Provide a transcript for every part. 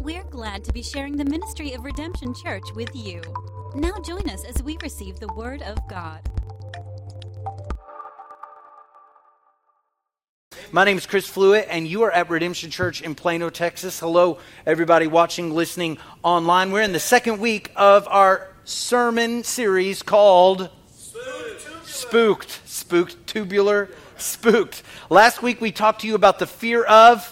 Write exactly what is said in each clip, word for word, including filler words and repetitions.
We're glad to be sharing the ministry of Redemption Church with you. Now join us as we receive the Word of God. My name is Chris Fluitt, and you are at Redemption Church in Plano, Texas. Hello, everybody watching, listening online. We're in the second week of our sermon series called Spooked. Spooked, tubular, spooked. Last week we talked to you about the fear of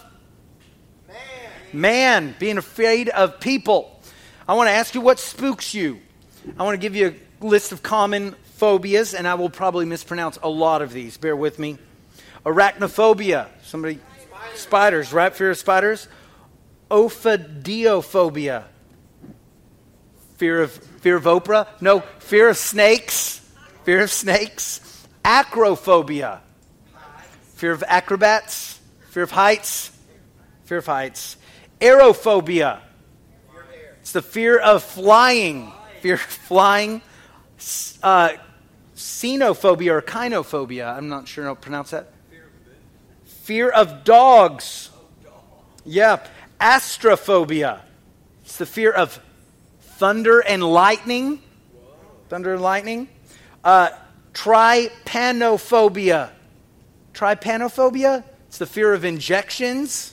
man, being afraid of people. I want to ask you, what spooks you? I want to give you a list of common phobias, and I will probably mispronounce a lot of these. Bear with me. Arachnophobia. Somebody, spiders, spiders right? Fear of spiders. Ophidiophobia. Fear of fear of Oprah? No, fear of snakes. Fear of snakes. Acrophobia. Fear of acrobats. Fear of heights. Fear of heights. Aerophobia. It's the fear of flying. Fear of flying. Uh, Xenophobia or kynophobia. I'm not sure how to pronounce that. Fear of dogs. Yeah. Astrophobia. It's the fear of thunder and lightning. Thunder and lightning. Uh, trypanophobia. Trypanophobia. It's the fear of injections.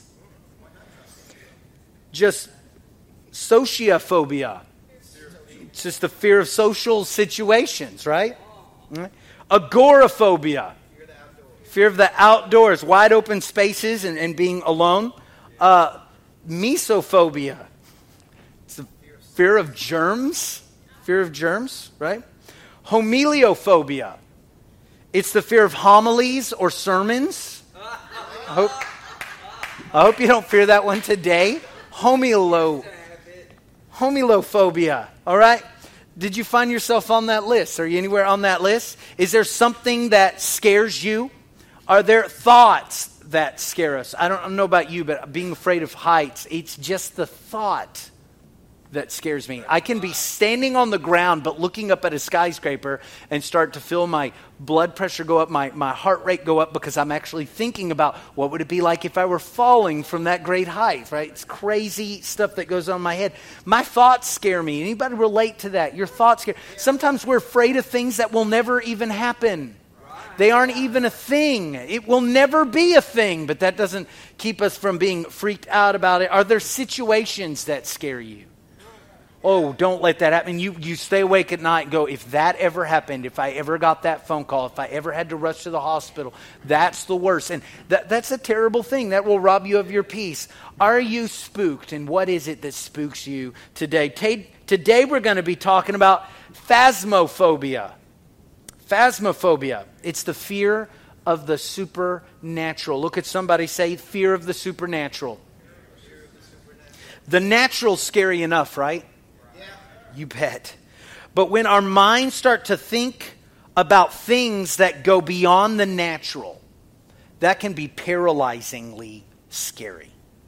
Just sociophobia. It's just the fear of social situations, right? Agoraphobia. Fear of the outdoors, wide open spaces and, and being alone. Uh, mesophobia. It's the fear of germs. Fear of germs, right? Homeliophobia. It's the fear of homilies or sermons. I hope, I hope you don't fear that one today. Homilo, homilophobia. All right? Did you find yourself on that list? Are you anywhere on that list? Is there something that scares you? Are there thoughts that scare us? I don't know about you, but being afraid of heights, it's just the thought that scares me. I can be standing on the ground, but looking up at a skyscraper and start to feel my blood pressure go up, my, my heart rate go up, because I'm actually thinking about what would it be like if I were falling from that great height, right? It's crazy stuff that goes on in my head. My thoughts scare me. Anybody relate to that? Your thoughts scare. Sometimes we're afraid of things that will never even happen. They aren't even a thing. It will never be a thing, but that doesn't keep us from being freaked out about it. Are there situations that scare you? Oh, don't let that happen. You you stay awake at night and go, if that ever happened, if I ever got that phone call, if I ever had to rush to the hospital, that's the worst. And that, that's a terrible thing. That will rob you of your peace. Are you spooked? And what is it that spooks you today? T- today we're going to be talking about phasmophobia. Phasmophobia. It's the fear of the supernatural. Look at somebody, say, fear of the supernatural. The natural's scary enough, right? You bet. But when our minds start to think about things that go beyond the natural, that can be paralyzingly scary.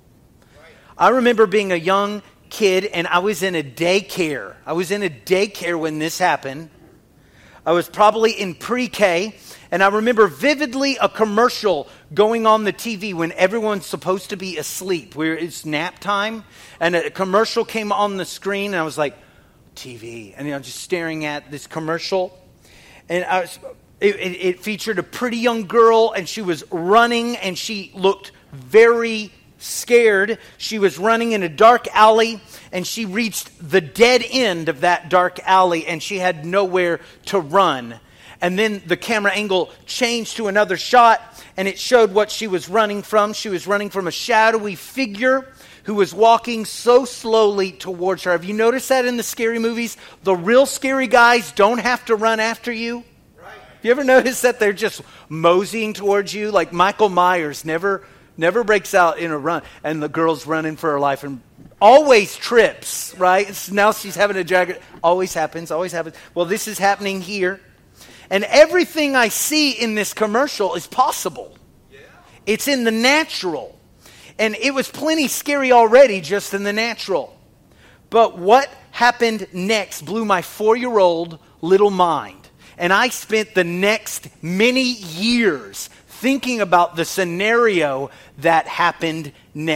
I remember being a young kid, and I was in a daycare. I was in a daycare when this happened. I was probably in pre-K, and I remember vividly a commercial going on the T V when everyone's supposed to be asleep. Where it's nap time, and a commercial came on the screen, and I was like, T V, and you know, just staring at this commercial, and I was, it, it, it featured a pretty young girl, and she was running, and she looked very scared. She was running in a dark alley, and she reached the dead end of that dark alley, and she had nowhere to run. And then the camera angle changed to another shot, and it showed what she was running from. She was running from a shadowy figure who was walking so slowly towards her. Have you noticed that in the scary movies? The real scary guys don't have to run after you. Right. You ever notice that they're just moseying towards you? Like Michael Myers never never breaks out in a run, and the girl's running for her life and always trips, right? It's, now she's having a jacket. Always happens, always happens. Well, this is happening here. And everything I see in this commercial is possible. Yeah. It's in the natural. And it was plenty scary already just in the natural. But what happened next blew my four-year-old little mind. And I spent the next many years thinking about the scenario that happened next.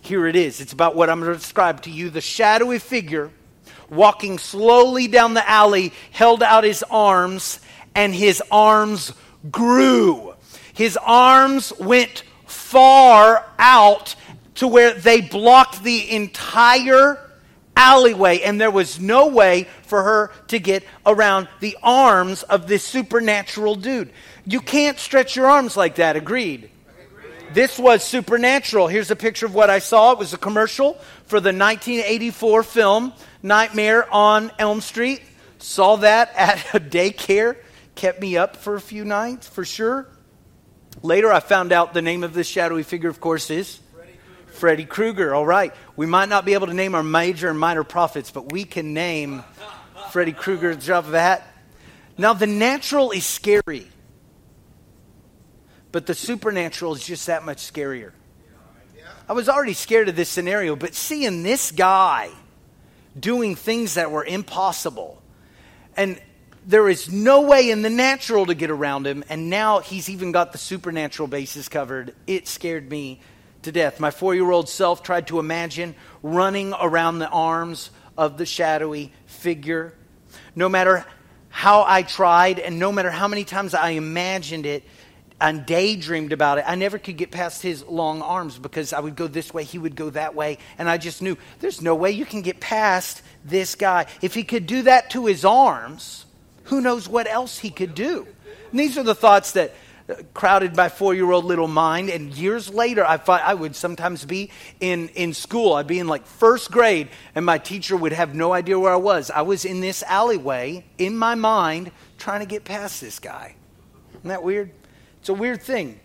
Here it is. It's about what I'm going to describe to you. The shadowy figure walking slowly down the alley held out his arms, and his arms grew. His arms went far out to where they blocked the entire alleyway, and there was no way for her to get around the arms of this supernatural dude. You can't stretch your arms like that, agreed? This was supernatural. Here's a picture of what I saw. It was a commercial for the nineteen eighty-four film Nightmare on Elm Street. Saw that at a daycare. Kept me up for a few nights, for sure. Later, I found out the name of this shadowy figure, of course, is Freddy Krueger. All right. We might not be able to name our major and minor prophets, but we can name Freddy Krueger at the drop of a hat. Now, the natural is scary, but the supernatural is just that much scarier. I was already scared of this scenario, but seeing this guy doing things that were impossible, and there is no way in the natural to get around him, and now he's even got the supernatural bases covered. It scared me to death. My four-year-old self tried to imagine running around the arms of the shadowy figure. No matter how I tried, and no matter how many times I imagined it and daydreamed about it, I never could get past his long arms, because I would go this way, he would go that way, and I just knew there's no way you can get past this guy. If he could do that to his arms, who knows what else he could do? And these are the thoughts that crowded my four-year-old little mind. And years later, I thought I would sometimes be in, in school. I'd be in like first grade, and my teacher would have no idea where I was. I was in this alleyway, in my mind, trying to get past this guy. Isn't that weird? It's a weird thing.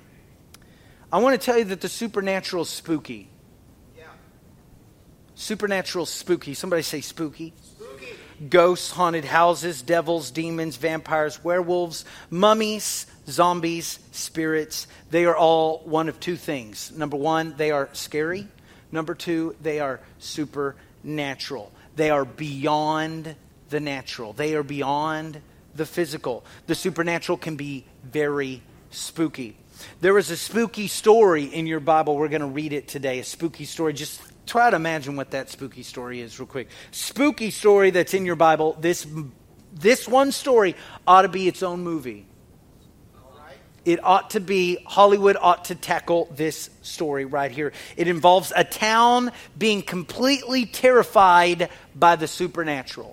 I want to tell you that the supernatural is spooky. Yeah. Supernatural spooky. Somebody say spooky. Ghosts, haunted houses, devils, demons, vampires, werewolves, mummies, zombies, spirits. They are all one of two things. Number one, they are scary. Number two, they are supernatural. They are beyond the natural. They are beyond the physical. The supernatural can be very spooky. There is a spooky story in your Bible. We're going to read it today. A spooky story. Just try to imagine what that spooky story is real quick. Spooky story that's in your Bible. This this one story ought to be its own movie. All right. It ought to be, Hollywood ought to tackle this story right here. It involves a town being completely terrified by the supernatural.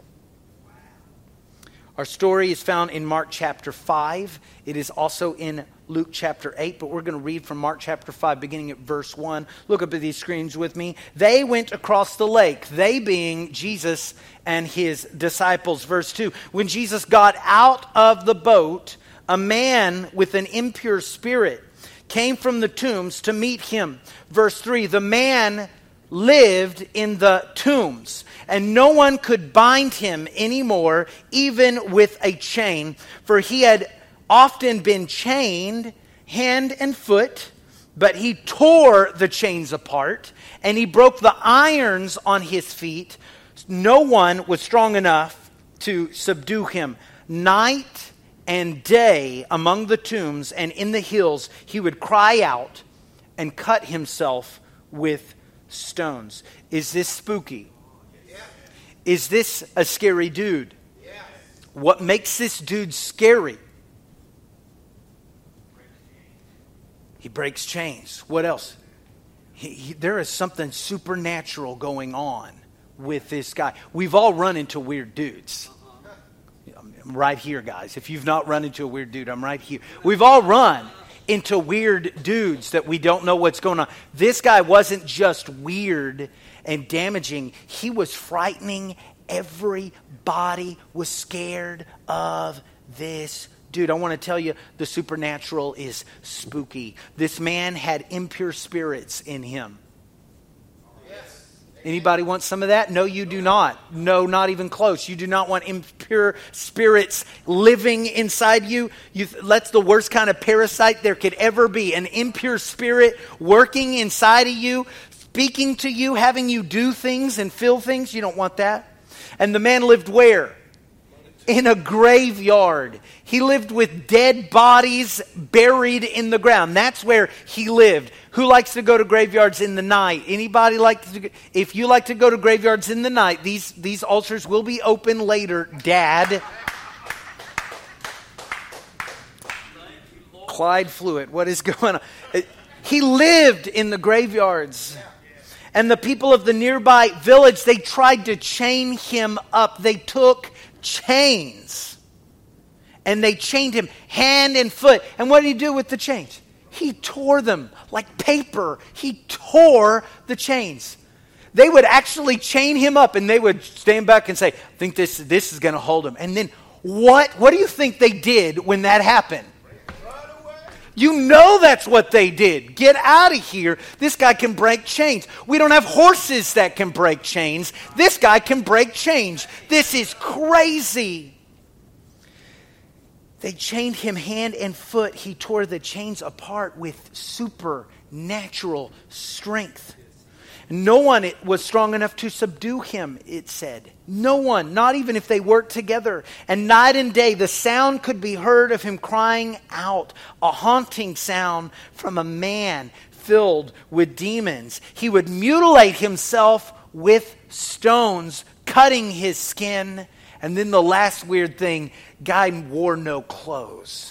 Our story is found in Mark chapter five. It is also in Luke chapter eight, but we're going to read from Mark chapter five, beginning at verse one. Look up at these screens with me. They went across the lake, they being Jesus and his disciples. Verse two, when Jesus got out of the boat, a man with an impure spirit came from the tombs to meet him. Verse three, the man lived in the tombs, and no one could bind him anymore, even with a chain, for he had often been chained hand and foot, but he tore the chains apart, and he broke the irons on his feet. No one was strong enough to subdue him. Night and day among the tombs and in the hills, he would cry out and cut himself with stones. Is this spooky? Yeah. Is this a scary dude? Yeah. What makes this dude scary? He breaks chains. What else? He, he, there is something supernatural going on with this guy. We've all run into weird dudes. I'm right here, guys. If you've not run into a weird dude, I'm right here. We've all run into weird dudes that we don't know what's going on. This guy wasn't just weird and damaging. He was frightening. Everybody was scared of this dude. I want to tell you, the supernatural is spooky. This man had impure spirits in him. Anybody want some of that? No, you do not. No, not even close. You do not want impure spirits living inside you. you that's the worst kind of parasite there could ever be. An impure spirit working inside of you, speaking to you, having you do things and feel things. You don't want that. And the man lived where? in a graveyard. He lived with dead bodies buried in the ground. That's where he lived. Who likes to go to graveyards in the night? Anybody like to? If you like to go to graveyards in the night, these, these altars will be open later, Dad. Clyde Fluid, what is going on? He lived in the graveyards. And the people of the nearby village, they tried to chain him up. They took chains. And they chained him hand and foot. And what did he do with the chains? He tore them like paper. He tore the chains. They would actually chain him up and they would stand back and say, I think this, this is going to hold him. And then what, what do you think they did when that happened? You know that's what they did. Get out of here. This guy can break chains. We don't have horses that can break chains. This guy can break chains. This is crazy. They chained him hand and foot. He tore the chains apart with supernatural strength. No one was strong enough to subdue him, it said. No one, not even if they worked together. And night and day, the sound could be heard of him crying out, a haunting sound from a man filled with demons. He would mutilate himself with stones, cutting his skin. And then the last weird thing, guy wore no clothes.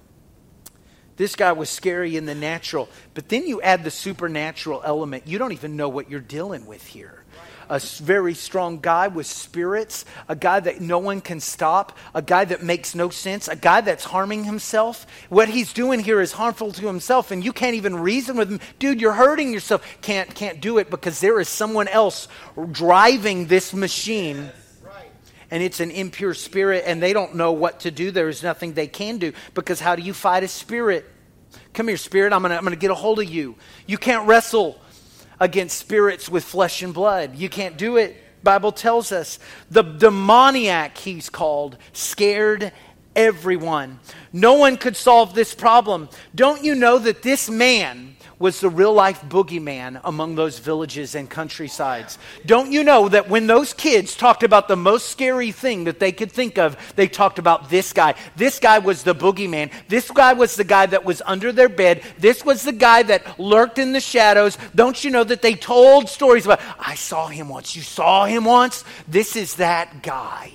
This guy was scary in the natural. But then you add the supernatural element. You don't even know what you're dealing with here. A very strong guy with spirits. A guy that no one can stop. A guy that makes no sense. A guy that's harming himself. What he's doing here is harmful to himself. And you can't even reason with him. Dude, you're hurting yourself. Can't, can't do it because there is someone else driving this machine. And it's an impure spirit, and they don't know what to do. There is nothing they can do, because how do you fight a spirit? Come here, spirit, I'm going to I'm gonna get a hold of you. You can't wrestle against spirits with flesh and blood. You can't do it. Bible tells us. The demoniac, he's called, scared everyone. No one could solve this problem. Don't you know that this man was the real-life boogeyman among those villages and countrysides? Don't you know that when those kids talked about the most scary thing that they could think of, they talked about this guy. This guy was the boogeyman. This guy was the guy that was under their bed. This was the guy that lurked in the shadows. Don't you know that they told stories about, I saw him once. You saw him once? This is that guy.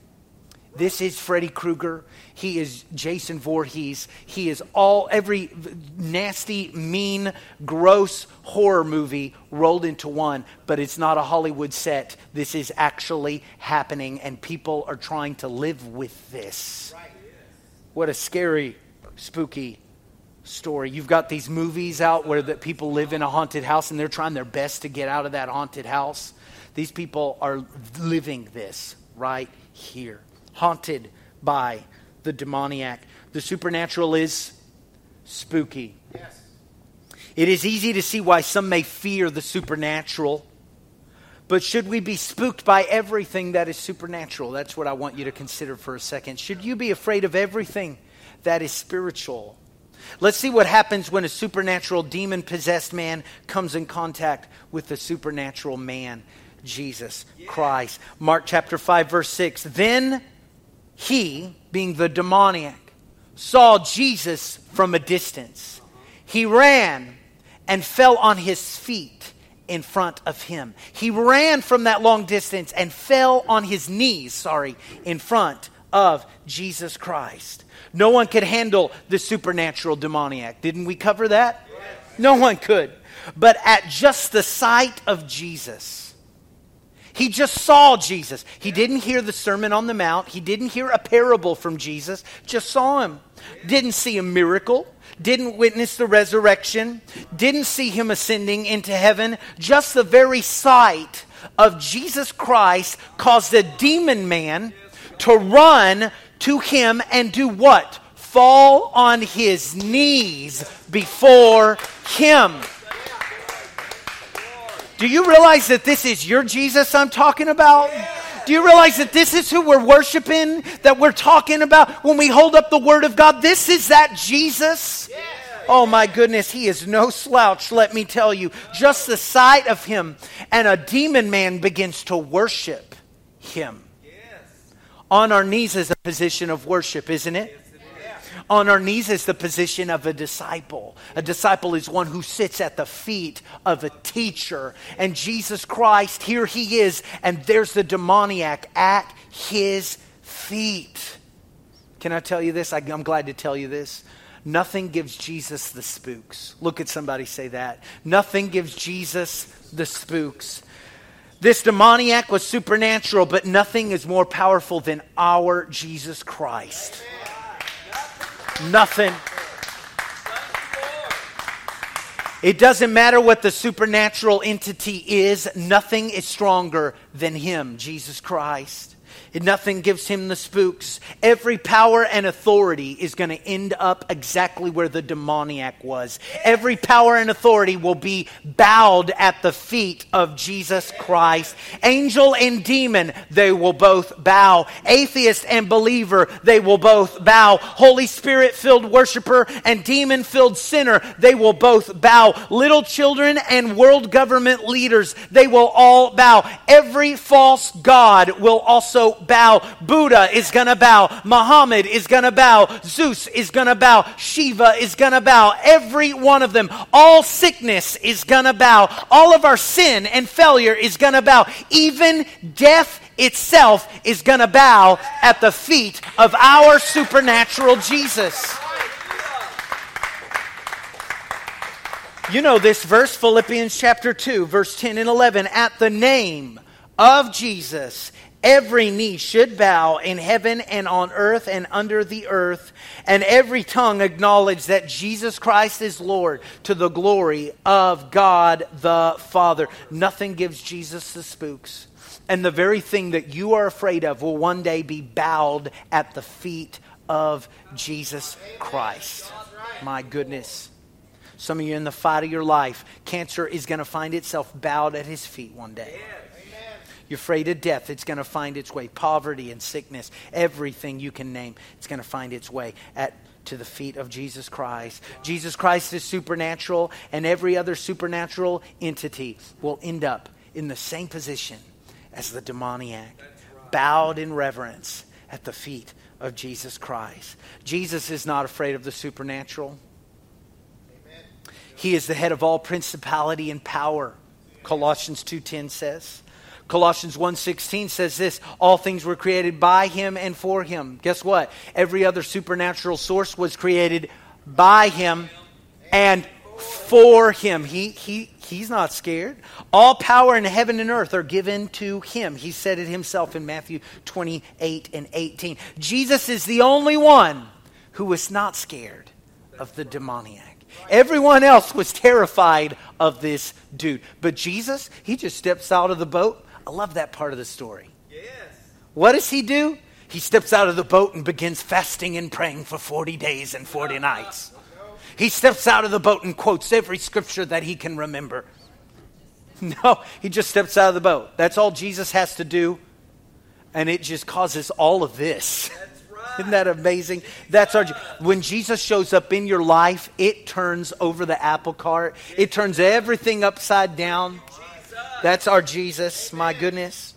This is Freddy Krueger. He is Jason Voorhees. He is all, every nasty, mean, gross horror movie rolled into one. But it's not a Hollywood set. This is actually happening, and people are trying to live with this. What a scary, spooky story. You've got these movies out where the people live in a haunted house, and they're trying their best to get out of that haunted house. These people are living this right here. Haunted by the demoniac. The supernatural is spooky. Yes. It is easy to see why some may fear the supernatural. But should we be spooked by everything that is supernatural? That's what I want you to consider for a second. Should you be afraid of everything that is spiritual? Let's see what happens when a supernatural demon-possessed man comes in contact with the supernatural man, Jesus Christ. Mark chapter five, verse six. Then he, being the demoniac, saw Jesus from a distance. He ran and fell on his feet in front of him. He ran from that long distance and fell on his knees, sorry, in front of Jesus Christ. No one could handle the supernatural demoniac. Didn't we cover that? Yes. No one could. But at just the sight of Jesus, he just saw Jesus. He didn't hear the Sermon on the Mount. He didn't hear a parable from Jesus. Just saw him. Didn't see a miracle. Didn't witness the resurrection. Didn't see him ascending into heaven. Just the very sight of Jesus Christ caused a demon man to run to him and do what? Fall on his knees before him. Do you realize that this is your Jesus I'm talking about? Do you realize that this is who we're worshiping, that we're talking about when we hold up the Word of God? This is that Jesus. Oh my goodness, he is no slouch, let me tell you. Just the sight of him, and a demon man begins to worship him. On our knees is a position of worship, isn't it? On our knees is the position of a disciple. A disciple is one who sits at the feet of a teacher. And Jesus Christ, here he is, and there's the demoniac at his feet. Can I tell you this? I, I'm glad to tell you this. Nothing gives Jesus the spooks. Look at somebody, say that. Nothing gives Jesus the spooks. This demoniac was supernatural, but nothing is more powerful than our Jesus Christ. Nothing. It doesn't matter what the supernatural entity is. Nothing is stronger than him, Jesus Christ. And nothing gives him the spooks. Every power and authority is going to end up exactly where the demoniac was. Every power and authority will be bowed at the feet of Jesus Christ. Angel and demon, they will both bow. Atheist and believer, they will both bow. Holy Spirit-filled worshiper and demon-filled sinner, they will both bow. Little children and world government leaders, they will all bow. Every false god will also bow. Buddha is going to bow. Muhammad is going to bow. Zeus is going to bow. Shiva is going to bow. Every one of them. All sickness is going to bow. All of our sin and failure is going to bow. Even death itself is going to bow at the feet of our supernatural Jesus. You know this verse, Philippians chapter two, verse ten and eleven. At the name of Jesus, every knee should bow in heaven and on earth and under the earth, and every tongue acknowledge that Jesus Christ is Lord, to the glory of God the Father. Nothing gives Jesus the spooks. And the very thing that you are afraid of will one day be bowed at the feet of Jesus Christ. My goodness. Some of you in the fight of your life, cancer is going to find itself bowed at his feet one day. You're afraid of death, it's going to find its way. Poverty and sickness, everything you can name, it's going to find its way at to the feet of Jesus Christ. Jesus Christ is supernatural, and every other supernatural entity will end up in the same position as the demoniac, bowed in reverence at the feet of Jesus Christ. Jesus is not afraid of the supernatural. He is the head of all principality and power, Colossians two ten says. Colossians one sixteen says this, all things were created by him and for him. Guess what? Every other supernatural source was created by him and for him. He, he, he's not scared. All power in heaven and earth are given to him. He said it himself in Matthew twenty-eight and eighteen. Jesus is the only one who was not scared of the demoniac. Everyone else was terrified of this dude. But Jesus, he just steps out of the boat. I love that part of the story. Yes. What does he do? He steps out of the boat and begins fasting and praying for forty days and forty nights. He steps out of the boat and quotes every scripture that he can remember. No, he just steps out of the boat. That's all Jesus has to do. And it just causes all of this. Isn't that amazing? That's our. When Jesus shows up in your life, it turns over the apple cart. It turns everything upside down. That's our Jesus. My goodness.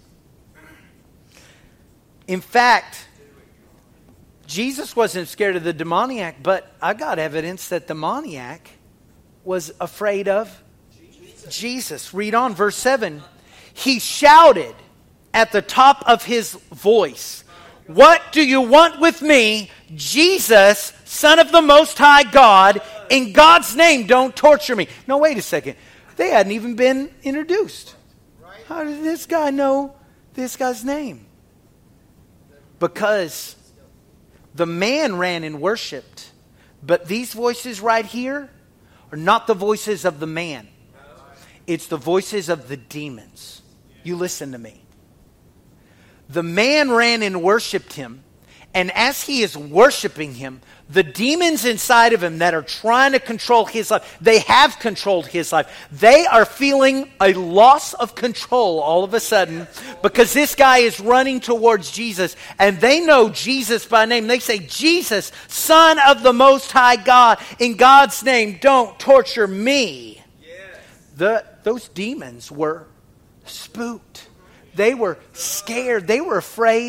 In fact, Jesus wasn't scared of the demoniac, but I got evidence that the demoniac was afraid of Jesus. Read on, verse seven. He shouted at the top of his voice, "What do you want with me, Jesus, Son of the Most High God? In God's name, don't torture me." No, wait a second. They hadn't even been introduced. How did this guy know this guy's name? Because the man ran and worshiped. But these voices right here are not the voices of the man. It's the voices of the demons. You listen to me. The man ran and worshiped him. And as he is worshiping him, the demons inside of him that are trying to control his life, they have controlled his life. They are feeling a loss of control all of a sudden because this guy is running towards Jesus. And they know Jesus by name. They say, "Jesus, Son of the Most High God, in God's name, don't torture me." Yes. The, those demons were spooked. They were scared. They were afraid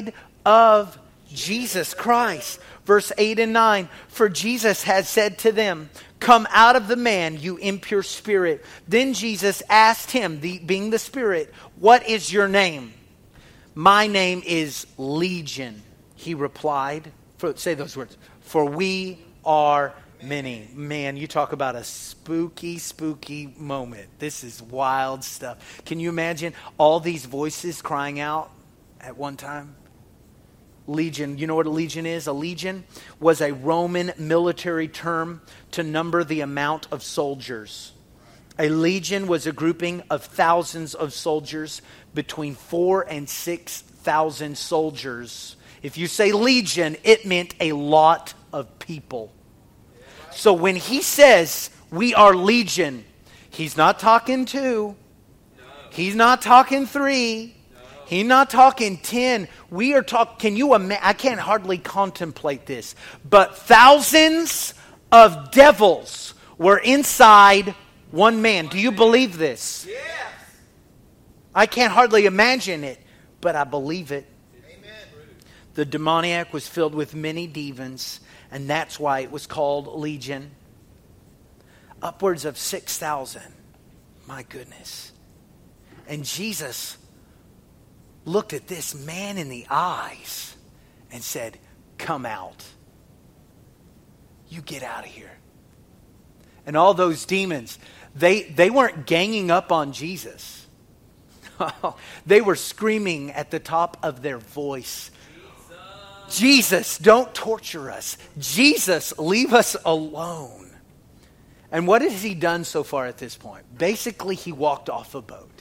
of Jesus Christ. Verse eight and nine, for Jesus had said to them, come out of the man, you impure spirit. Then Jesus asked him, the, being the Spirit, what is your name? My name is Legion, he replied. For, say those words. For we are many. Man, you talk about a spooky, spooky moment. This is wild stuff. Can you imagine all these voices crying out at one time? Legion. You know what a legion is? A legion was a Roman military term to number the amount of soldiers. A legion was a grouping of thousands of soldiers, between four and six thousand soldiers. If you say legion, it meant a lot of people. So when he says we are legion, he's not talking two. He's not talking three. He's not talking ten. We are talking, can you imagine? I can't hardly contemplate this. But thousands of devils were inside one man. Do you believe this? Yes. I can't hardly imagine it, but I believe it. Amen. The demoniac was filled with many demons, and that's why it was called Legion. Upwards of six thousand. My goodness. And Jesus looked at this man in the eyes and said, come out. You get out of here. And all those demons, they, they weren't ganging up on Jesus. They were screaming at the top of their voice, Jesus. Jesus, don't torture us. Jesus, leave us alone. And what has he done so far at this point? Basically, he walked off a boat.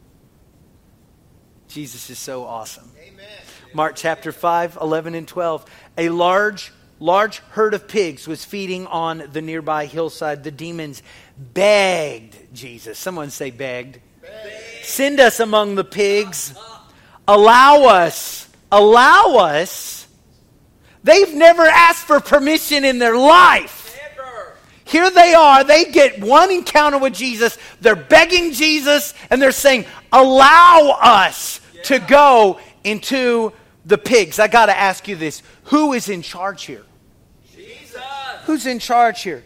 Jesus is so awesome. Amen. Mark chapter five, eleven and twelve. A large, large herd of pigs was feeding on the nearby hillside. The demons begged Jesus. Someone say begged. Begged. Send us among the pigs. Allow us. Allow us. They've never asked for permission in their life. Never. Here they are. They get one encounter with Jesus. They're begging Jesus and they're saying, allow us to go into the pigs. I got to ask you this. Who is in charge here? Jesus. Who's in charge here?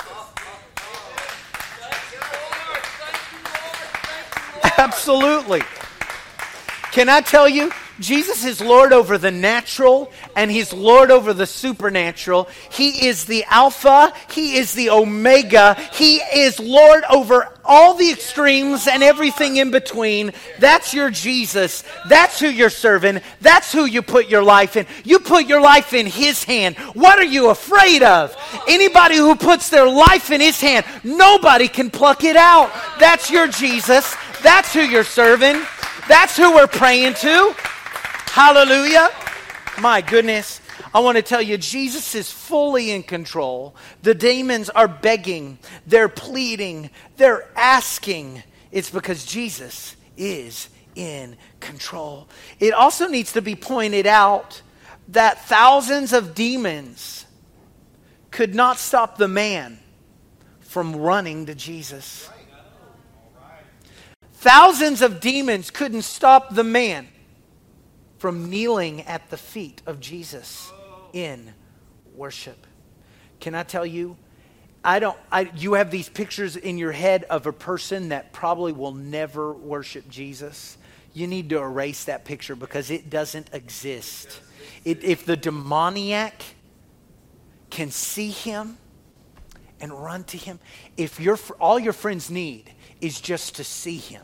Absolutely. Can I tell you? Jesus is Lord over the natural and he's Lord over the supernatural. He is the Alpha. He is the Omega. He is Lord over all the extremes and everything in between. That's your Jesus. That's who you're serving. That's who you put your life in. You put your life in his hand. What are you afraid of? Anybody who puts their life in his hand, nobody can pluck it out. That's your Jesus. That's who you're serving. That's who we're praying to. Hallelujah. My goodness. I want to tell you, Jesus is fully in control. The demons are begging. They're pleading. They're asking. It's because Jesus is in control. It also needs to be pointed out that thousands of demons could not stop the man from running to Jesus. Thousands of demons couldn't stop the man from kneeling at the feet of Jesus in worship. Can I tell you, I don't. I, you have these pictures in your head of a person that probably will never worship Jesus. You need to erase that picture because it doesn't exist. It, if the demoniac can see him and run to him, if your all your friends need is just to see him.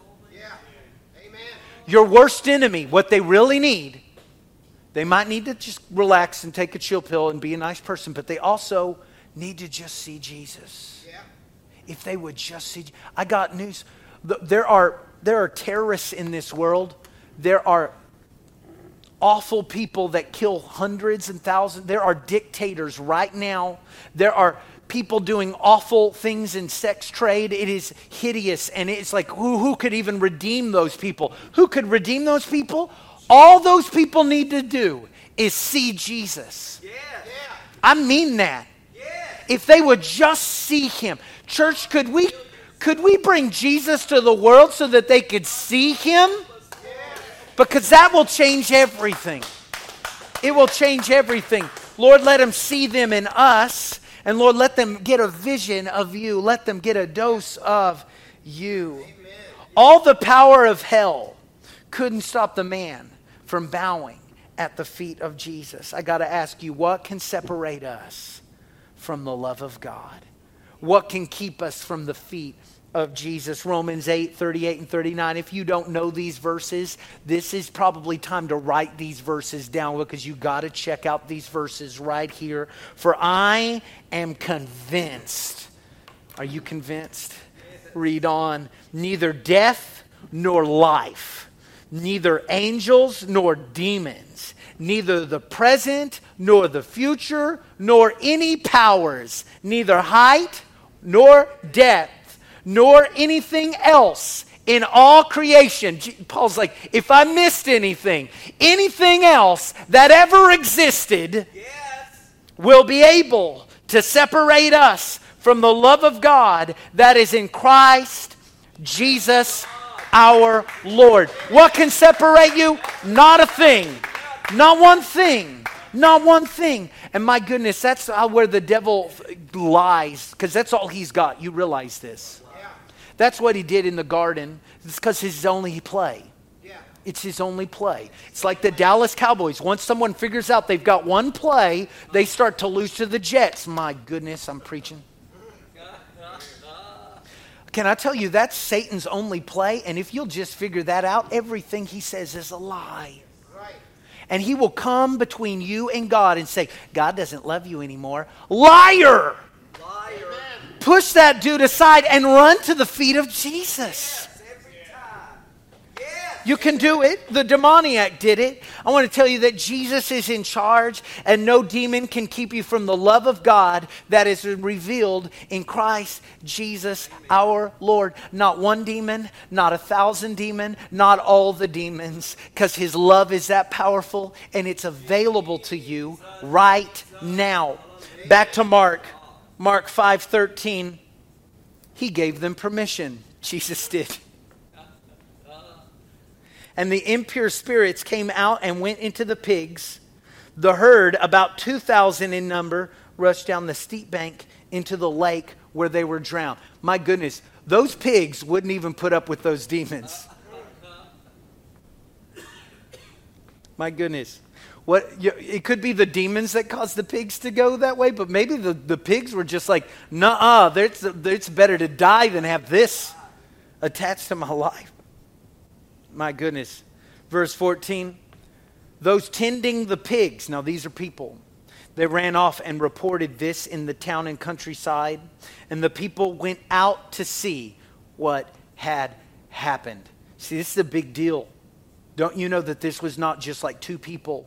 Your worst enemy, what they really need, they might need to just relax and take a chill pill and be a nice person, but they also need to just see Jesus. Yeah. If they would just see, I got news. There are there are terrorists in this world. There are awful people that kill hundreds and thousands. There are dictators right now. There are people doing awful things in sex trade. It is hideous. And it's like, who, who could even redeem those people? Who could redeem those people? All those people need to do is see Jesus. Yeah. Yeah. I mean that. Yeah. If they would just see him. Church, could we could we bring Jesus to the world so that they could see him? Because that will change everything. It will change everything. Lord, let them see them in us. And Lord, let them get a vision of you. Let them get a dose of you. Amen. All the power of hell couldn't stop the man from bowing at the feet of Jesus. I got to ask you, what can separate us from the love of God? What can keep us from the feet of Jesus? Romans eight, thirty-eight and thirty-nine. If you don't know these verses, this is probably time to write these verses down, because you got to check out these verses right here. For I am convinced. Are you convinced? Read on. Neither death nor life, neither angels nor demons, neither the present nor the future, nor any powers, neither height nor depth, nor anything else in all creation. Paul's like, if I missed anything, anything else that ever existed, yes, will be able to separate us from the love of God that is in Christ Jesus our Lord. What can separate you? Not a thing. Not one thing. Not one thing. And my goodness, that's where the devil lies, because that's all he's got. You realize this. That's what he did in the garden. It's because it's his only play. Yeah. It's his only play. It's like the Dallas Cowboys. Once someone figures out they've got one play, they start to lose to the Jets. My goodness, I'm preaching. Can I tell you, that's Satan's only play? And if you'll just figure that out, everything he says is a lie. Right. And he will come between you and God and say, God doesn't love you anymore. Liar! Liar. Push that dude aside and run to the feet of Jesus. Yes, every time. Yes. You can do it. The demoniac did it. I want to tell you that Jesus is in charge, and no demon can keep you from the love of God that is revealed in Christ Jesus our Lord. Not one demon, not a thousand demon, not all the demons, because his love is that powerful, and it's available to you right now. Back to Mark. Mark five thirteen, he gave them permission. Jesus did. And the impure spirits came out and went into the pigs. The herd, about two thousand in number, rushed down the steep bank into the lake where they were drowned. My goodness, those pigs wouldn't even put up with those demons. My goodness. What it could be the demons that caused the pigs to go that way, but maybe the, the pigs were just like, nuh-uh, it's, it's better to die than have this attached to my life. My goodness. Verse fourteen, those tending the pigs, now these are people, they ran off and reported this in the town and countryside, and the people went out to see what had happened. See, this is a big deal. Don't you know that this was not just like two people?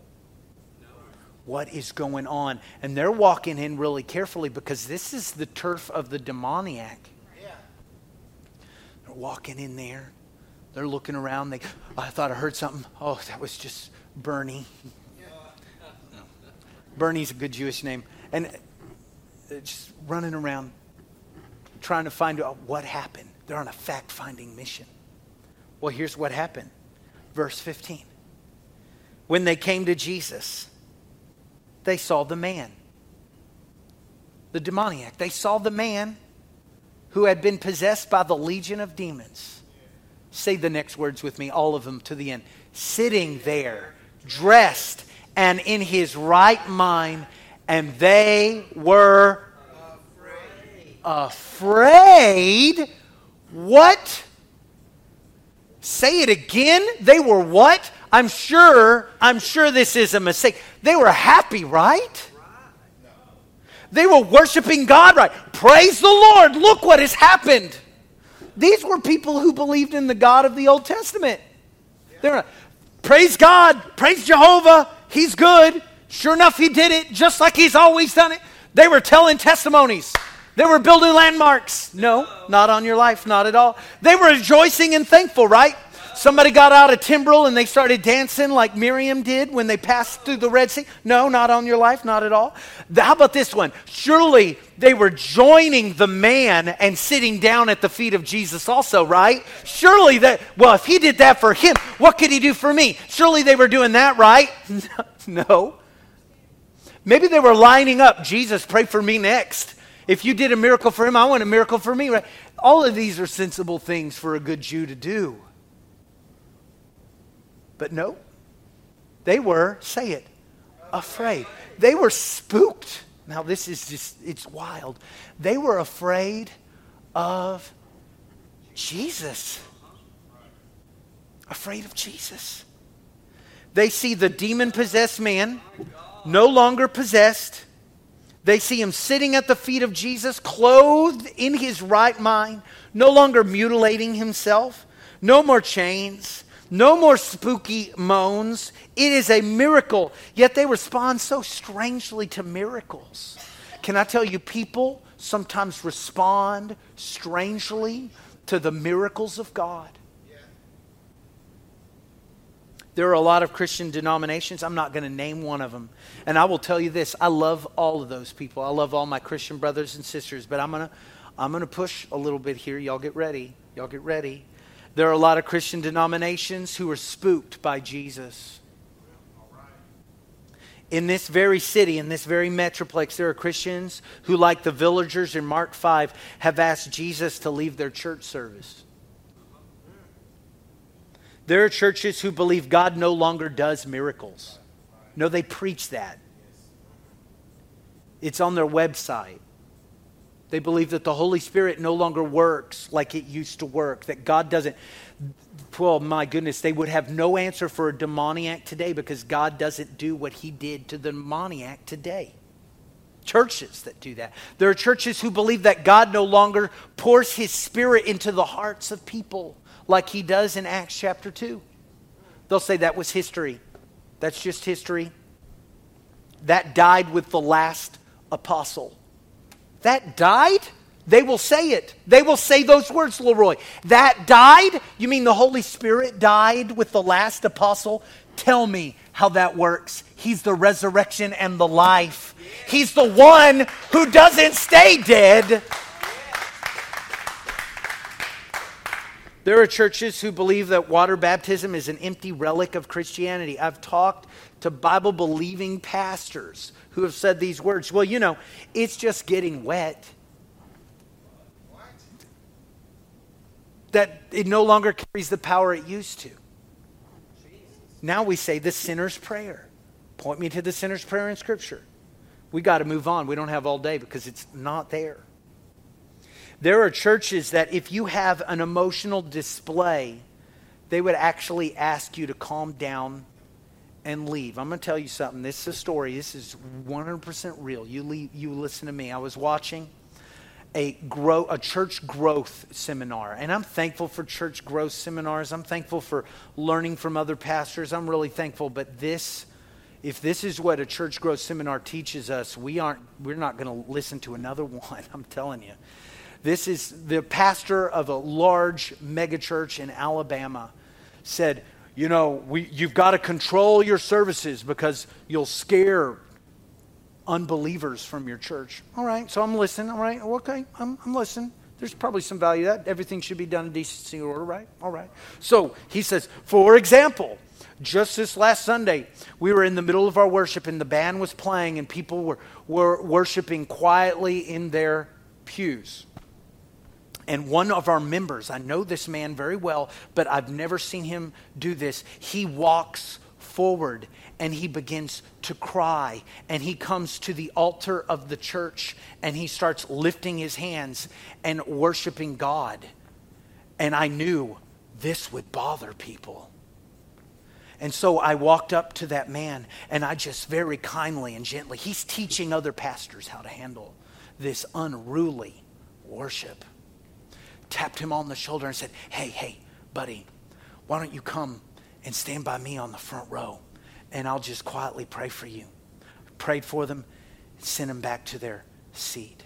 What is going on? And they're walking in really carefully, because this is the turf of the demoniac. Yeah. They're walking in there. They're looking around. They, oh, I thought I heard something. Oh, that was just Bernie. Yeah. No. Bernie's a good Jewish name. And they're just running around trying to find out what happened. They're on a fact-finding mission. Well, here's what happened. Verse fifteen. When they came to Jesus, they saw the man, the demoniac. They saw the man who had been possessed by the legion of demons. Say the next words with me, all of them to the end. Sitting there, dressed and in his right mind, and they were afraid. Afraid? What? Say it again. They were what? I'm sure, I'm sure this is a mistake. They were happy, right? They were worshiping God, right? Praise the Lord. Look what has happened. These were people who believed in the God of the Old Testament. They were, praise God. Praise Jehovah. He's good. Sure enough, he did it just like he's always done it. They were telling testimonies. They were building landmarks. No, not on your life. Not at all. They were rejoicing and thankful, right? Somebody got out a timbrel and they started dancing like Miriam did when they passed through the Red Sea. No, not on your life, not at all. How about this one? Surely they were joining the man and sitting down at the feet of Jesus also, right? Surely that, well, if he did that for him, what could he do for me? Surely they were doing that, right? No. Maybe they were lining up, Jesus, pray for me next. If you did a miracle for him, I want a miracle for me. Right? All of these are sensible things for a good Jew to do. But no, they were, say it, afraid. They were spooked. Now this is just, it's wild. They were afraid of Jesus. Afraid of Jesus. They see the demon-possessed man no longer possessed. They see him sitting at the feet of Jesus, clothed in his right mind, no longer mutilating himself, no more chains, no more spooky moans. It is a miracle, yet they respond so strangely to miracles. Can I tell you, people sometimes respond strangely to the miracles of God. There are a lot of Christian denominations. I'm not going to name one of them. And I will tell you this. I love all of those people. I love all my Christian brothers and sisters. But I'm going to I'm going to push a little bit here. Y'all get ready. Y'all get ready. There are a lot of Christian denominations who are spooked by Jesus. In this very city, in this very metroplex, there are Christians who, like the villagers in Mark five, have asked Jesus to leave their church service. There are churches who believe God no longer does miracles. No, they preach that. It's on their website. They believe that the Holy Spirit no longer works like it used to work, that God doesn't. Well, my goodness, they would have no answer for a demoniac today because God doesn't do what he did to the demoniac today. Churches that do that. There are churches who believe that God no longer pours his Spirit into the hearts of people like he does in Acts chapter two. They'll say that was history. That's just history. That died with the last apostle. That died? They will say it. They will say those words, Leroy. That died? You mean the Holy Spirit died with the last apostle? Tell me how that works. He's the resurrection and the life. He's the one who doesn't stay dead. There are churches who believe that water baptism is an empty relic of Christianity. I've talked to Bible-believing pastors who have said these words. Well, you know, it's just getting wet. What? That it no longer carries the power it used to. Jesus. Now we say the sinner's prayer. Point me to the sinner's prayer in Scripture. We got to move on. We don't have all day because it's not there. There are churches that if you have an emotional display, they would actually ask you to calm down and leave. I'm going to tell you something. This is a story. This is one hundred percent real. You leave, you listen to me. I was watching a grow a church growth seminar, and I'm thankful for church growth seminars. I'm thankful for learning from other pastors. I'm really thankful. But this, if this is what a church growth seminar teaches us, we aren't. We're not going to listen to another one. I'm telling you. This is the pastor of a large megachurch in Alabama said, you know, we, you've got to control your services because you'll scare unbelievers from your church. All right, so I'm listening. All right, okay, I'm, I'm listening. There's probably some value to that. Everything should be done in decency and order, right? All right. So he says, for example, just this last Sunday, we were in the middle of our worship and the band was playing and people were, were worshiping quietly in their pews. And one of our members, I know this man very well, but I've never seen him do this. He walks forward and he begins to cry. And he comes to the altar of the church and he starts lifting his hands and worshiping God. And I knew this would bother people. And so I walked up to that man and I just very kindly and gently, he's teaching other pastors how to handle this unruly worship. Tapped him on the shoulder and said, hey, hey, buddy, why don't you come and stand by me on the front row and I'll just quietly pray for you. Prayed for them, sent them back to their seat.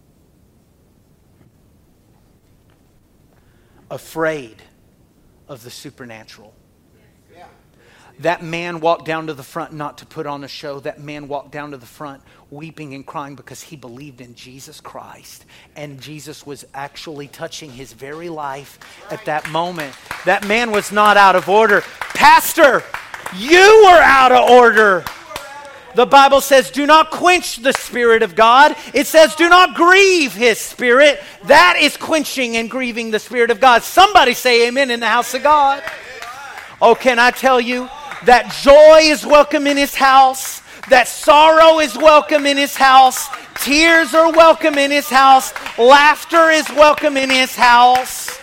Afraid of the supernatural. That man walked down to the front not to put on a show. That man walked down to the front weeping and crying because he believed in Jesus Christ. And Jesus was actually touching his very life at that moment. That man was not out of order. Pastor, you were out of order. The Bible says, do not quench the Spirit of God. It says, do not grieve His Spirit. That is quenching and grieving the Spirit of God. Somebody say amen in the house of God. Oh, can I tell you that joy is welcome in His house, that sorrow is welcome in His house, tears are welcome in His house, laughter is welcome in His house.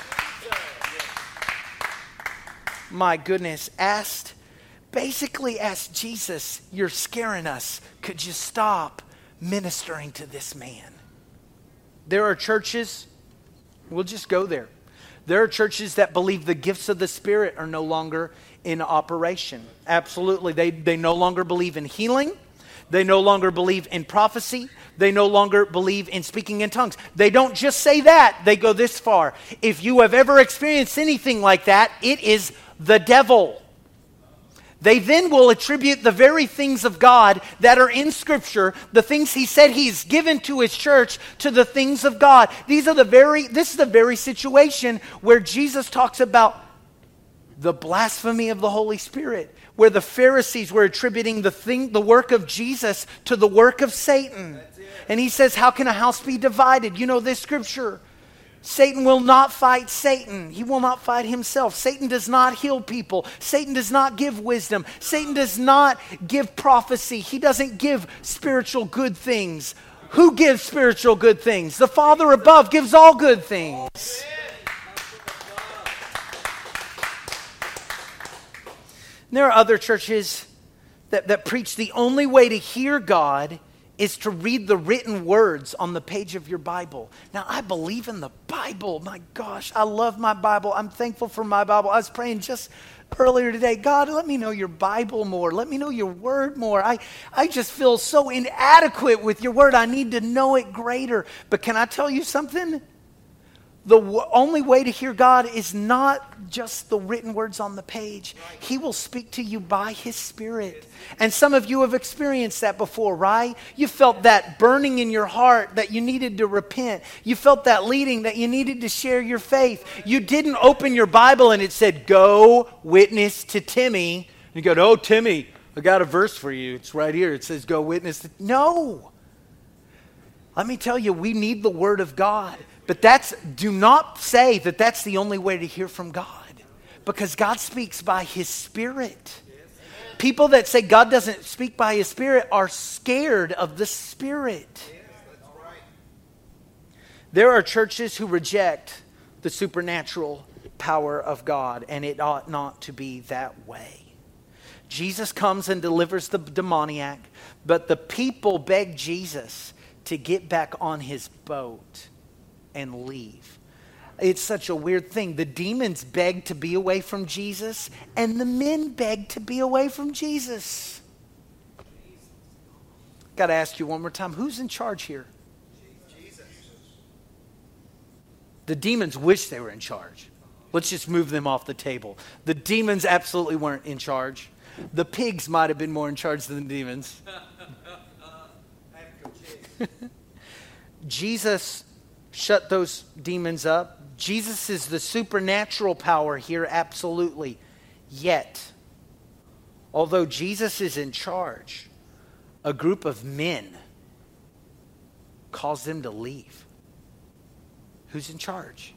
My goodness, asked, basically asked Jesus, you're scaring us. Could you stop ministering to this man? There are churches, we'll just go there. There are churches that believe the gifts of the Spirit are no longer in operation. Absolutely. They, they no longer believe in healing. They no longer believe in prophecy. They no longer believe in speaking in tongues. They don't just say that. They go this far. If you have ever experienced anything like that, it is the devil. They then will attribute the very things of God that are in Scripture, the things He said He's given to His church, to the things of God. These are the very, this is the very situation where Jesus talks about the blasphemy of the Holy Spirit, where the Pharisees were attributing the thing, the work of Jesus to the work of Satan. And He says, how can a house be divided? You know this Scripture. Satan will not fight Satan. He will not fight himself. Satan does not heal people. Satan does not give wisdom. Satan does not give prophecy. He doesn't give spiritual good things. Who gives spiritual good things? The Father above gives all good things. There are other churches that, that preach the only way to hear God is to read the written words on the page of your Bible. Now, I believe in the Bible. My gosh, I love my Bible. I'm thankful for my Bible. I was praying just earlier today, God, let me know your Bible more. Let me know your word more. I, I just feel so inadequate with your word. I need to know it greater. But can I tell you something? The w- only way to hear God is not just the written words on the page. He will speak to you by His Spirit. And some of you have experienced that before, right? You felt that burning in your heart that you needed to repent. You felt that leading that you needed to share your faith. You didn't open your Bible and it said, go witness to Timmy. You go, oh, Timmy, I got a verse for you. It's right here. It says, go witness to... No. Let me tell you, we need the Word of God. But that's, do not say that that's the only way to hear from God. Because God speaks by His Spirit. People that say God doesn't speak by His Spirit are scared of the Spirit. There are churches who reject the supernatural power of God, and it ought not to be that way. Jesus comes and delivers the demoniac, but the people beg Jesus to get back on His boat and leave. It's such a weird thing. The demons beg to be away from Jesus, and the men beg to be away from Jesus. Got to ask you one more time, who's in charge here? Jesus. The demons wish they were in charge. Let's just move them off the table. The demons absolutely weren't in charge. The pigs might have been more in charge than the demons. Jesus shut those demons up. Jesus is the supernatural power here, absolutely. Yet, although Jesus is in charge, a group of men caused them to leave. Who's in charge?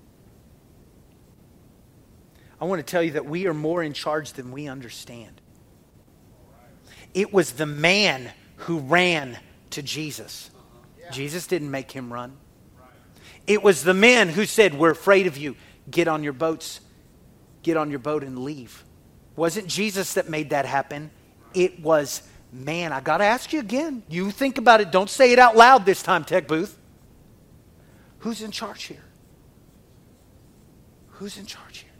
I want to tell you that we are more in charge than we understand. It was the man who ran to Jesus. Jesus didn't make him run. It was the men who said, we're afraid of you. Get on your boats. Get on your boat and leave. It wasn't Jesus that made that happen. It was man. I got to ask you again. You think about it. Don't say it out loud this time, Tech Booth. Who's in charge here? Who's in charge here?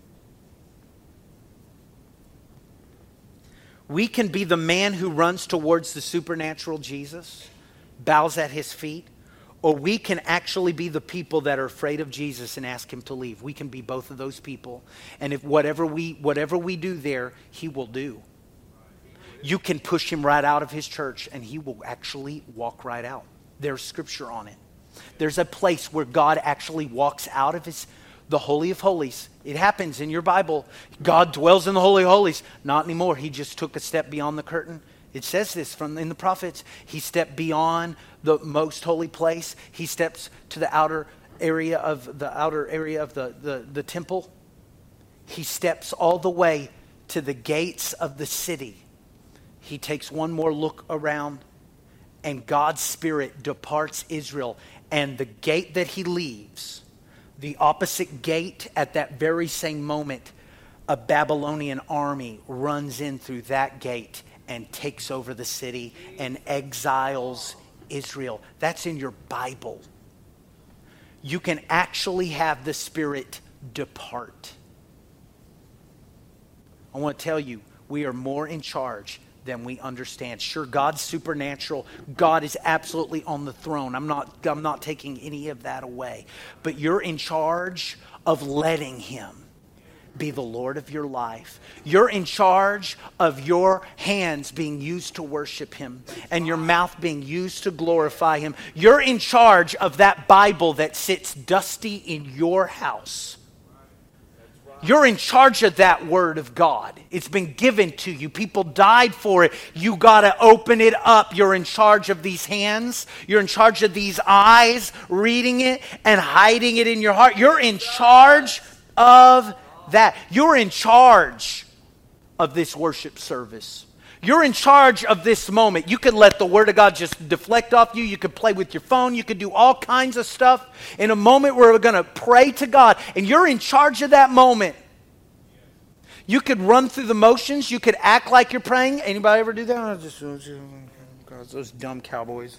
We can be the man who runs towards the supernatural Jesus, bows at His feet, or we can actually be the people that are afraid of Jesus and ask Him to leave. We can be both of those people. And if whatever we whatever we do there, He will do. You can push Him right out of His church and He will actually walk right out. There's scripture on it. There's a place where God actually walks out of His, the Holy of Holies. It happens in your Bible. God dwells in the Holy of Holies. Not anymore. He just took a step beyond the curtain. It says this from in the prophets. He stepped beyond the most holy place. He steps to the outer area of the outer area of the, the, the temple. He steps all the way to the gates of the city. He takes one more look around, and God's Spirit departs Israel. And the gate that he leaves, the opposite gate at that very same moment, a Babylonian army runs in through that gate and takes over the city and exiles Israel. That's in your Bible. You can actually have the Spirit depart. I want to tell you, we are more in charge than we understand. Sure, God's supernatural. God is absolutely on the throne. I'm not, I'm not taking any of that away. But you're in charge of letting him be the Lord of your life. You're in charge of your hands being used to worship him and your mouth being used to glorify him. You're in charge of that Bible that sits dusty in your house. You're in charge of that word of God. It's been given to you. People died for it. You got to open it up. You're in charge of these hands. You're in charge of these eyes, reading it and hiding it in your heart. You're in charge of that. You're in charge of this worship service. You're in charge of this moment. You can let the Word of God just deflect off you. You could play with your phone. You could do all kinds of stuff. In a moment where we're going to pray to God, and you're in charge of that moment. You could run through the motions. You could act like you're praying. Anybody ever do that? Oh, just, God, those dumb cowboys.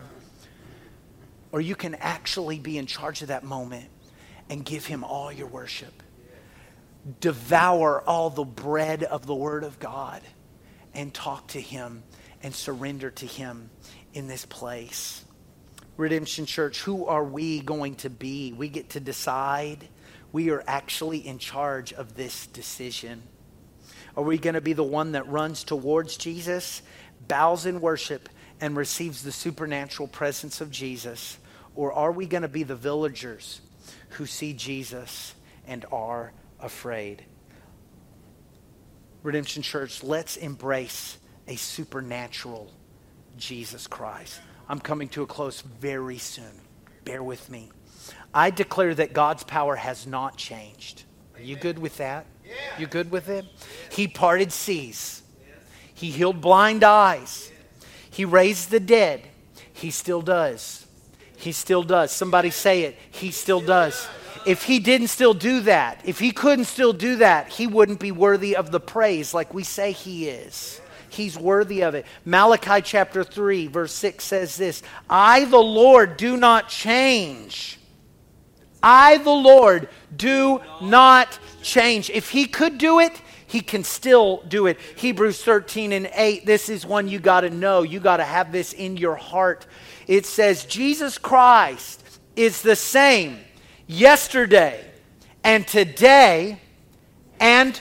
Or you can actually be in charge of that moment and give him all your worship. Devour all the bread of the Word of God. And talk to him and surrender to him in this place. Redemption Church, who are we going to be? We get to decide. We are actually in charge of this decision. Are we going to be the one that runs towards Jesus, bows in worship, and receives the supernatural presence of Jesus? Or are we going to be the villagers who see Jesus and are afraid? Redemption Church, let's embrace a supernatural Jesus Christ. I'm coming to a close very soon. Bear with me. I declare that God's power has not changed. Are you good with that? You good with it? He parted seas. He healed blind eyes. He raised the dead. He still does. He still does. Somebody say it. He still does. If he didn't still do that, if he couldn't still do that, he wouldn't be worthy of the praise like we say he is. He's worthy of it. Malachi chapter three verse six says this, I the Lord do not change. I the Lord do not change. If he could do it, he can still do it. Hebrews thirteen and eight, this is one you got to know. You got to have this in your heart. It says, Jesus Christ is the same yesterday and today and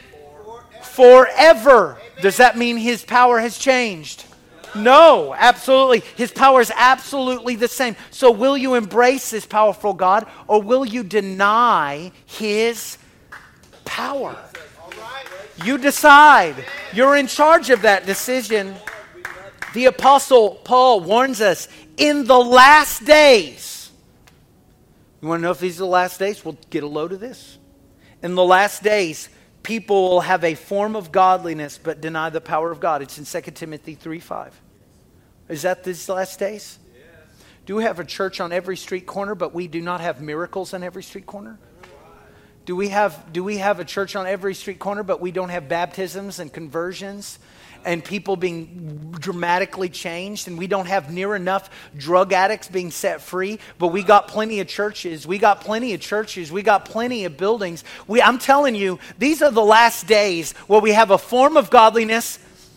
forever. Does that mean his power has changed? No, absolutely. His power is absolutely the same. So will you embrace this powerful God, or will you deny his power? You decide. You're in charge of that decision. The Apostle Paul warns us, in the last days. You want to know if these are the last days? We'll get a load of this. In the last days, people will have a form of godliness but deny the power of God. It's in Second Timothy three five. Is that these last days? Yes. Do we have a church on every street corner but we do not have miracles on every street corner? Do we have, do we have a church on every street corner but we don't have baptisms and conversions and people being dramatically changed, and we don't have near enough drug addicts being set free, but we got plenty of churches, we got plenty of churches, we got plenty of buildings. We, I'm telling you, these are the last days where we have a form of godliness,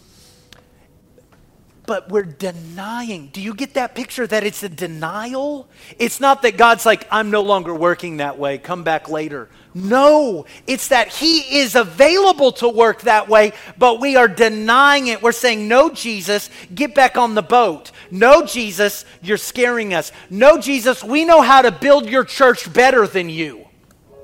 but we're denying. Do you get that picture that it's a denial? It's not that God's like, I'm no longer working that way, come back later. No, it's that he is available to work that way, but we are denying it. We're saying, no, Jesus, get back on the boat. No, Jesus, you're scaring us. No, Jesus, we know how to build your church better than you.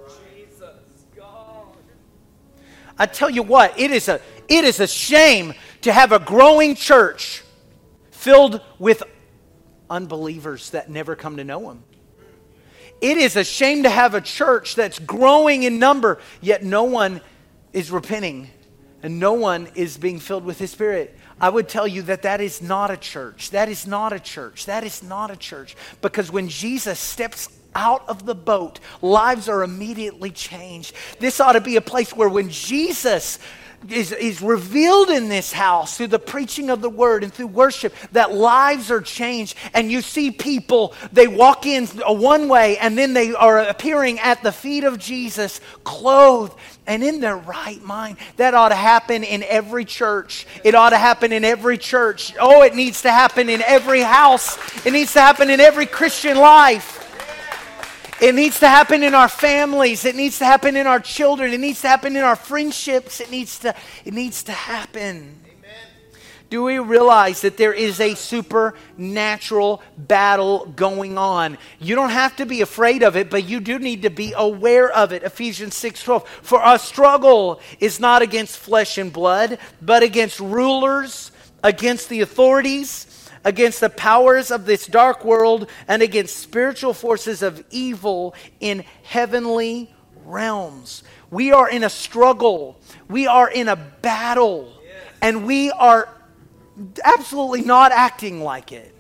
Jesus, God. I tell you what, it is a, it is a shame to have a growing church filled with unbelievers that never come to know him. It is a shame to have a church that's growing in number, yet no one is repenting and no one is being filled with his Spirit. I would tell you that that is not a church. That is not a church. That is not a church. Because when Jesus steps out of the boat, lives are immediately changed. This ought to be a place where when Jesus is, is revealed in this house through the preaching of the word and through worship, that lives are changed. And you see people, they walk in a one way and then they are appearing at the feet of Jesus, clothed and in their right mind. That ought to happen in every church. It ought to happen in every church. Oh, it needs to happen in every house. It needs to happen in every Christian life. It needs to happen in our families. It needs to happen in our children. It needs to happen in our friendships. It needs to, it needs to happen. Do we realize that there is a supernatural battle going on? You don't have to be afraid of it, but you do need to be aware of it. Ephesians six twelve. For our struggle is not against flesh and blood, but against rulers, against the authorities, against the powers of this dark world, and against spiritual forces of evil in heavenly realms. We are in a struggle. We are in a battle. Yes. And we are absolutely not acting like it.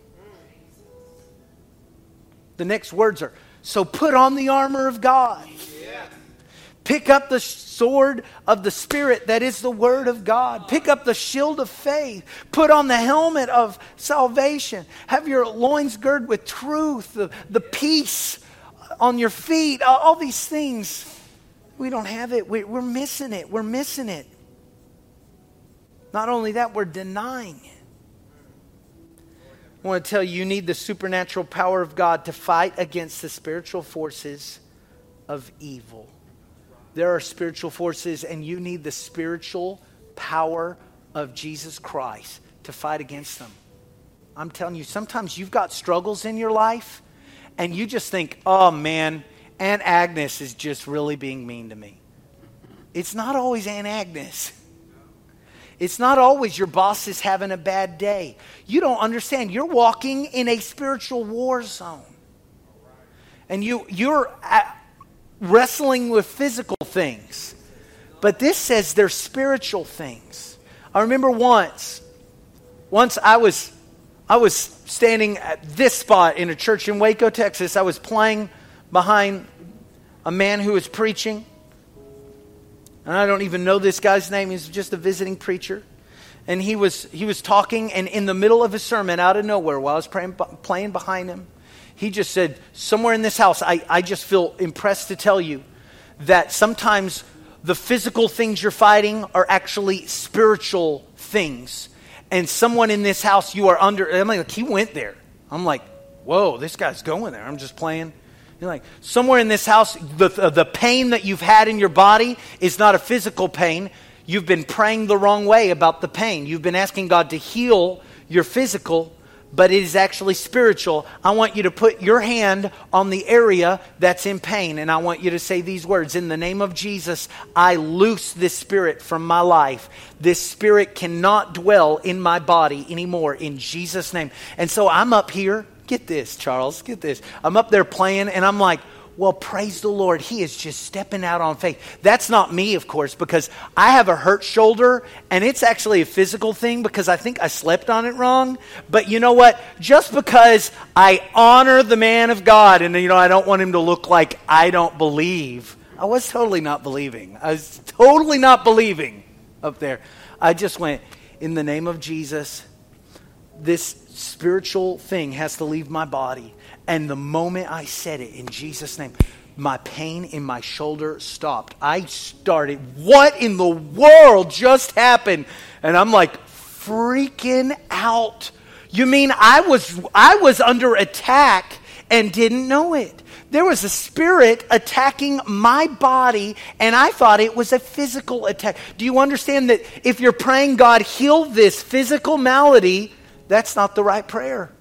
The next words are, so put on the armor of God. Yeah. Pick up the sword of the Spirit that is the Word of God. Pick up the shield of faith. Put on the helmet of salvation. Have your loins girded with truth, the, the peace on your feet, all, all these things. We don't have it. We, we're missing it. We're missing it. Not only that, we're denying it. I want to tell you, you need the supernatural power of God to fight against the spiritual forces of evil. There are spiritual forces, and you need the spiritual power of Jesus Christ to fight against them. I'm telling you, sometimes you've got struggles in your life, and you just think, oh man, Aunt Agnes is just really being mean to me. It's not always Aunt Agnes. It's not always your boss is having a bad day. You don't understand. You're walking in a spiritual war zone. And you, you're wrestling with physical things. But this says they're spiritual things. I remember once, once I was, I was standing at this spot in a church in Waco, Texas. I was playing behind a man who was preaching. And I don't even know this guy's name. He's just a visiting preacher. And he was he was talking, and in the middle of his sermon, out of nowhere, while I was praying, playing behind him, he just said, somewhere in this house, I, I just feel impressed to tell you that sometimes the physical things you're fighting are actually spiritual things. And someone in this house, you are under, I'm like, he went there. I'm like, whoa, this guy's going there. I'm just playing. You're like, somewhere in this house, the, the pain that you've had in your body is not a physical pain. You've been praying the wrong way about the pain. You've been asking God to heal your physical, but it is actually spiritual. I want you to put your hand on the area that's in pain, and I want you to say these words. In the name of Jesus, I loose this spirit from my life. This spirit cannot dwell in my body anymore, in Jesus' name. And so I'm up here. Get this, Charles, get this. I'm up there playing, and I'm like, well, praise the Lord. He is just stepping out on faith. That's not me, of course, because I have a hurt shoulder, and it's actually a physical thing because I think I slept on it wrong. But you know what? Just because I honor the man of God, and you know, I don't want him to look like I don't believe. I was totally not believing. I was totally not believing up there. I just went, in the name of Jesus, this spiritual thing has to leave my body. And the moment I said it in Jesus' name, my pain in my shoulder stopped. I started, what in the world just happened? And I'm like freaking out. You mean I was I was under attack and didn't know it? There was a spirit attacking my body, and I thought it was a physical attack. Do you understand that if you're praying, God, heal this physical malady, that's not the right prayer?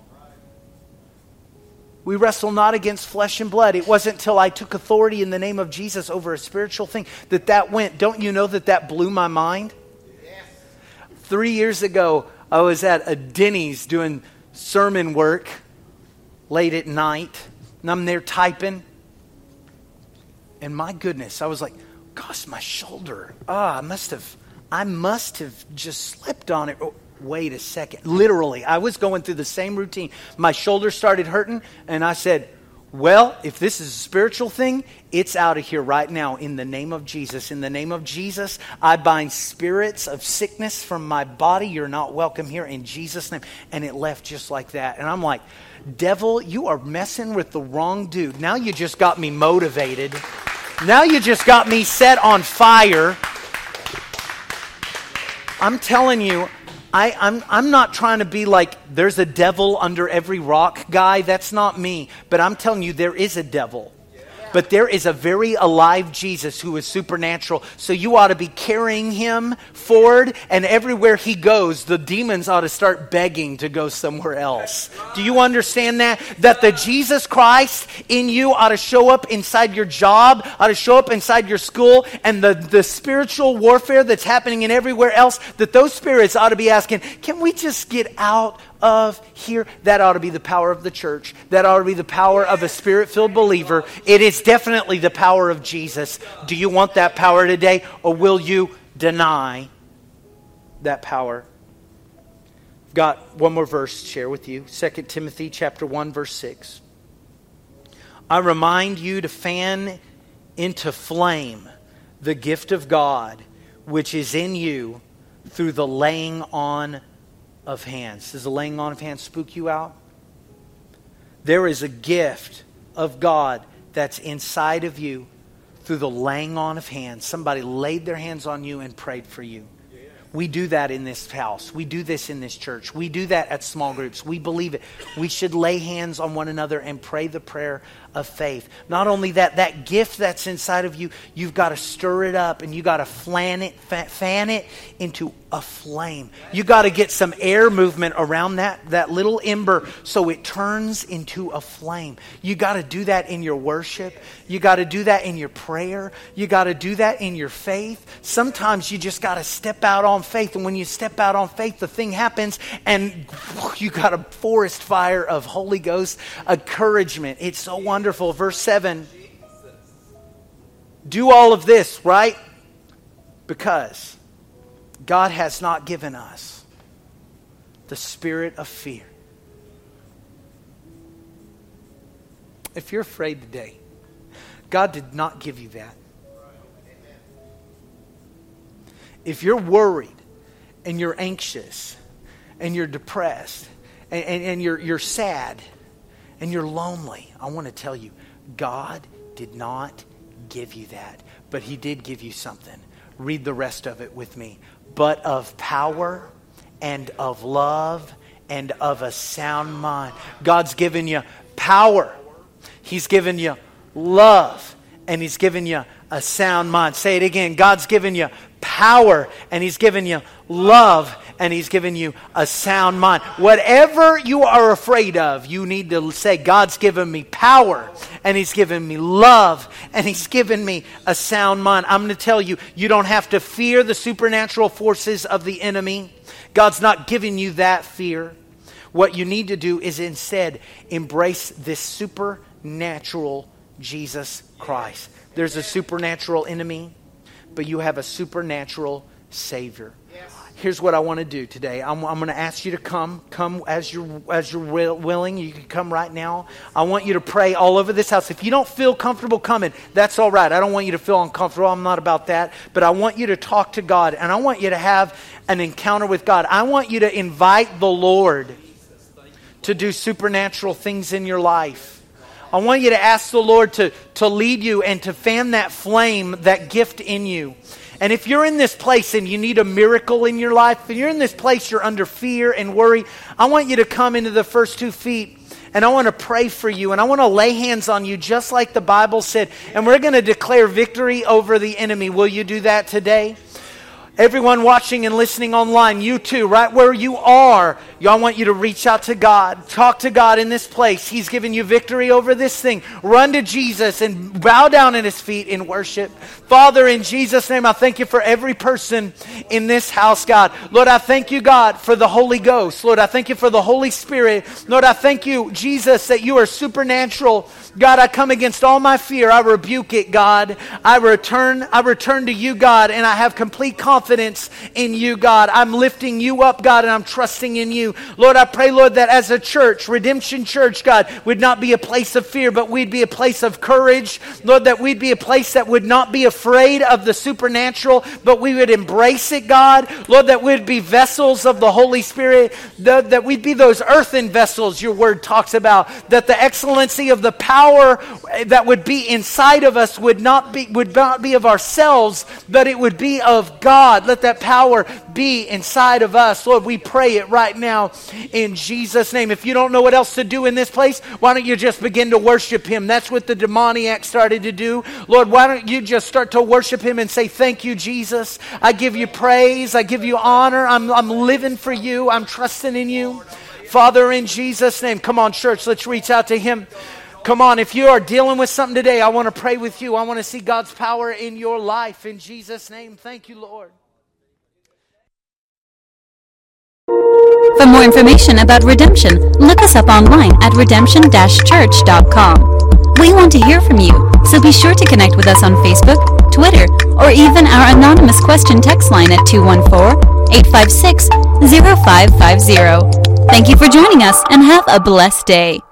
We wrestle not against flesh and blood. It wasn't until I took authority in the name of Jesus over a spiritual thing that that went. Don't you know that that blew my mind? Yes. Three years ago, I was at a Denny's doing sermon work late at night, and I'm there typing. And my goodness, I was like, gosh, my shoulder. Ah, I must have, I must have just slipped on it. Oh, wait a second. Literally, I was going through the same routine. My shoulder started hurting, and I said, well, if this is a spiritual thing, it's out of here right now in the name of Jesus. In the name of Jesus, I bind spirits of sickness from my body. You're not welcome here in Jesus' name. And it left just like that. And I'm like, devil, you are messing with the wrong dude. Now you just got me motivated. Now you just got me set on fire. I'm telling you, I, I'm, I'm not trying to be like, there's a devil under every rock guy. That's not me. But I'm telling you, there is a devil. But there is a very alive Jesus who is supernatural. So you ought to be carrying him forward. And everywhere he goes, the demons ought to start begging to go somewhere else. Do you understand that? That the Jesus Christ in you ought to show up inside your job, ought to show up inside your school. And the, the spiritual warfare that's happening in everywhere else, that those spirits ought to be asking, can we just get out of here? That ought to be the power of the church. That ought to be the power of a spirit-filled believer. It is definitely the power of Jesus. Do you want that power today, or will you deny that power? I've got one more verse to share with you. Second Timothy chapter one, verse six. I remind you to fan into flame the gift of God which is in you through the laying on of hands. Does the laying on of hands spook you out? There is a gift of God that's inside of you through the laying on of hands. Somebody laid their hands on you and prayed for you. We do that in this house. We do this in this church. We do that at small groups. We believe it. We should lay hands on one another and pray the prayer of faith. Not only that, that gift that's inside of you, you've got to stir it up and you got to fan it, fan it into a flame. You got to get some air movement around that, that little ember so it turns into a flame. You got to do that in your worship. You got to do that in your prayer. You got to do that in your faith. Sometimes you just got to step out on faith, and when you step out on faith, the thing happens and you got a forest fire of Holy Ghost encouragement. It's so wonderful. Verse seven. Do all of this, right? Because God has not given us the spirit of fear. If you're afraid today, God did not give you that. If you're worried and you're anxious and you're depressed and, and, and you're, you're sad and you're lonely, I want to tell you, God did not give you that. But he did give you something. Read the rest of it with me. But of power and of love and of a sound mind. God's given you power. He's given you love. And he's given you a sound mind. Say it again. God's given you power. And he's given you love. And he's given you a sound mind. Whatever you are afraid of, you need to say, God's given me power. And he's given me love. And he's given me a sound mind. I'm going to tell you, you don't have to fear the supernatural forces of the enemy. God's not giving you that fear. What you need to do is instead embrace this supernatural Jesus Christ. There's a supernatural enemy, but you have a supernatural Savior. Yes. Here's what I want to do today. I'm, I'm going to ask you to come. Come as you're, as you're will, willing. You can come right now. I want you to pray all over this house. If you don't feel comfortable coming, that's all right. I don't want you to feel uncomfortable. I'm not about that. But I want you to talk to God, and I want you to have an encounter with God. I want you to invite the Lord to do supernatural things in your life. I want you to ask the Lord to, to lead you and to fan that flame, that gift in you. And if you're in this place and you need a miracle in your life, if you're in this place, you're under fear and worry, I want you to come into the first two feet. And I want to pray for you. And I want to lay hands on you just like the Bible said. And we're going to declare victory over the enemy. Will you do that today? Everyone watching and listening online, you too, right where you are, Y'all, I want you to reach out to God. Talk to God in this place. He's given you victory over this thing. Run to Jesus and bow down at his feet in worship. Father, in Jesus' name, I thank you for every person in this house, God. Lord, I thank you, God, for the Holy Ghost. Lord, I thank you for the Holy Spirit. Lord, I thank you, Jesus, that you are supernatural. God, I come against all my fear. I rebuke it, God. I return, I return to you, God, and I have complete confidence in you, God. I'm lifting you up, God, and I'm trusting in you. Lord, I pray, Lord, that as a church, Redemption Church, God, would not be a place of fear, but we'd be a place of courage. Lord, that we'd be a place that would not be afraid of the supernatural, but we would embrace it, God. Lord, that we'd be vessels of the Holy Spirit, the, that we'd be those earthen vessels your word talks about, that the excellency of the power that would be inside of us would not be, would not be of ourselves, but it would be of God. Let that power be inside of us. Lord, we pray it right now in Jesus' name. If you don't know what else to do in this place, why don't you just begin to worship him? That's what the demoniac started to do. Lord, why don't you just start to worship him and say, thank you, Jesus. I give you praise. I give you honor. I'm, I'm living for you. I'm trusting in you. Father, in Jesus' name. Come on, church, let's reach out to him. Come on, if you are dealing with something today, I want to pray with you. I want to see God's power in your life. In Jesus' name, thank you, Lord. For more information about Redemption, look us up online at redemption dash church dot com. We want to hear from you, so be sure to connect with us on Facebook, Twitter, or even our anonymous question text line at two one four, eight five six, zero five five zero. Thank you for joining us and have a blessed day.